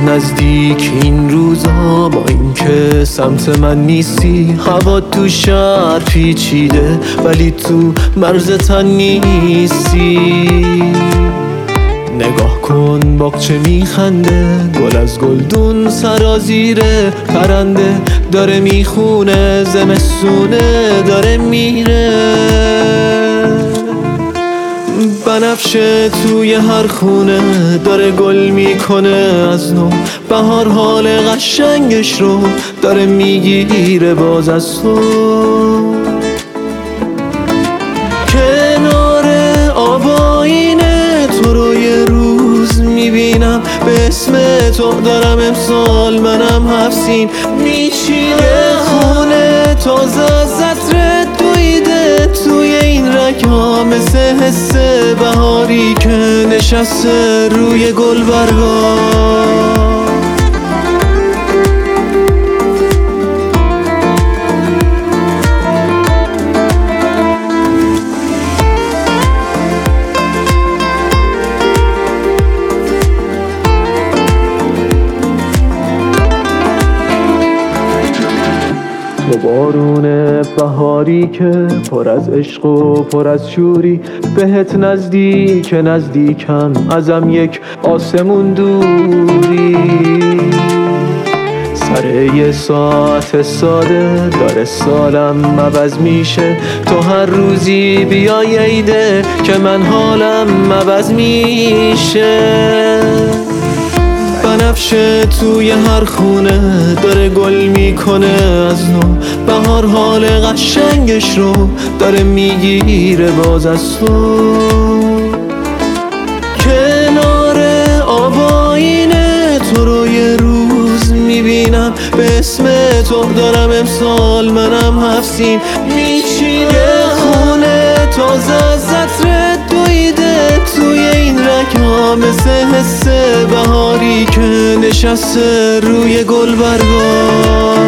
نزدیک این روزا، با اینکه سمت من نیستی. هوا تو شهر پیچیده ولی تو مرز تن نیستی. نگاه کن باغچه میخنده، گل از گلدون سرازیره. پرنده داره میخونه، زمستونه داره میره. بنفشه توی هر خونه داره گل میکنه از نو. بهار حال قشنگش رو داره میگیره باز از تو. کنار آب آینه تو رو یه روز میبینم، به اسم تو دارم امسال منم 7 سین میچینه. خونه تازه از عطر دویده توی این رگ‌ها، مثل حس بهاری که نشسته روی گلبرگا. تو بارون بهاری که پر از عشق و پر از شوری، بهت نزدیکم ازم یک آسمون دوری. سر یه ساعت ساده داره سالم عوض میشه. تو هر روزی بیای عیده که من حالم عوض میشه. بنفشه توی هر خونه داره گل میکنه از نو. بهار حال قشنگش رو داره میگیره باز از تو. کنار آب آینه تو رو یه روز میبینم، به اسم تو دارم امسال منم 7 سین میچینه. خونه تازه از عطر دویده توی این رگ‌ها، مثل حس بهاری که نشسته روی گلبرگا.